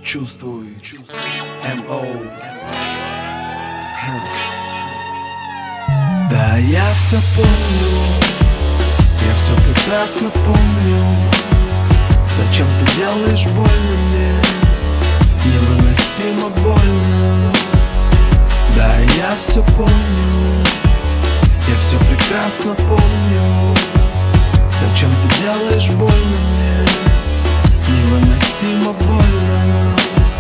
Чувствуй, МО. Да, я все помню, я все прекрасно помню. Зачем ты делаешь больно мне? Невыносимо больно. Да, я все помню, я все прекрасно помню. Зачем ты делаешь больно мне? Невыносимо больно.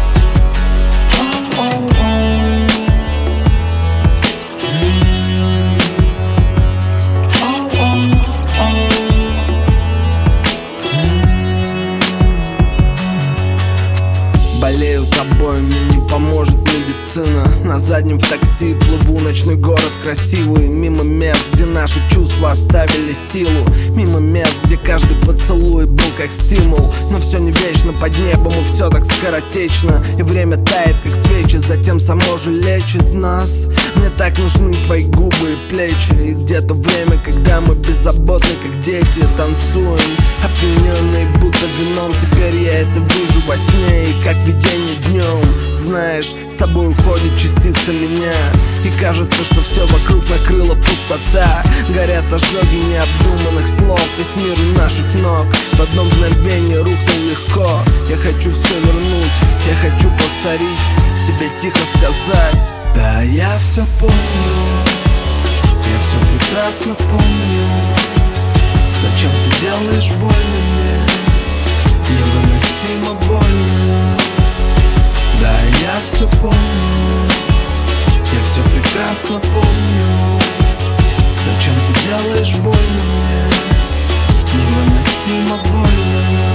Болею тобой, мне не поможет медицина. На заднем в такси плыву, ночной город красивый. Мимо мест, где наши чувства оставили силу. Мимо мест, где каждый поцелуй был как стимул. Но все не вечно под небом, и все так скоротечно. И время тает, как свечи, затем само же лечит нас. Мне так нужны твои губы и плечи. И где-то время, когда мы беззаботны, как дети, танцуем, опьяненные будто вином. Теперь я это вижу во сне, и как видение днем. Знаешь, с тобой уходит частица меня, и кажется, что все вокруг накрыла пустота. Горят ожоги необдуманных слов, весь мир у наших ног в одно мгновение рухнул легко. Я хочу все вернуть, я хочу повторить, тебе тихо сказать. Да, я все помню, я все прекрасно помню. Зачем ты делаешь больно мне? Невыносимо больно. Да, я все помню, я все прекрасно помню. Зачем ты делаешь больно мне? Невыносимо больно.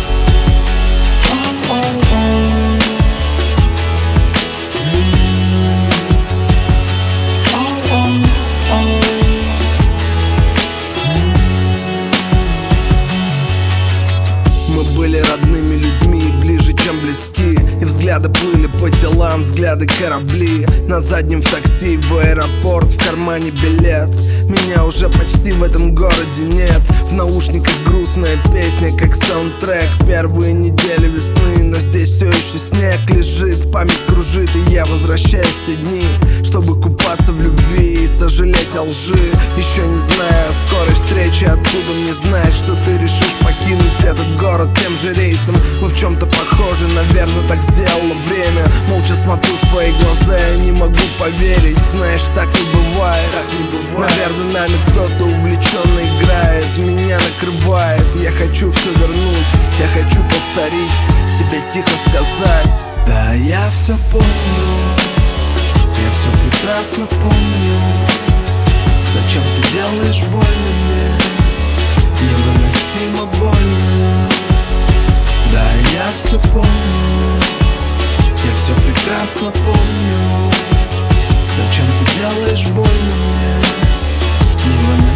Мы были родными людьми, ближе, чем близки. И взгляды плыли по телам, взгляды корабли. На заднем в такси, в аэропорт, в кармане билет. Меня уже почти в этом городе нет. В наушниках грустная песня, как саундтрек. Первые недели весны, но здесь все еще снег лежит. Память кружит, и я возвращаюсь в те дни, чтобы купаться в любви и сожалеть о лжи. Еще не зная о скорой встрече, откуда мне знать, что ты решишь покинуть этот город тем же рейсом. Мы в чем-то похожи, наверное, так сделало время. Молча смотрю в твои глаза, я не могу поверить. Знаешь, так не бывает, Наверное, нами кто-то увлеченно играет. Меня накрывает, я хочу все вернуть, я хочу повторить, тебе тихо сказать. Да, я все помню, я все прекрасно помню. Зачем ты делаешь больно мне? Невыносимо больно. Да, я все помню, я все прекрасно помню. Зачем ты делаешь больно мне? Невыносимо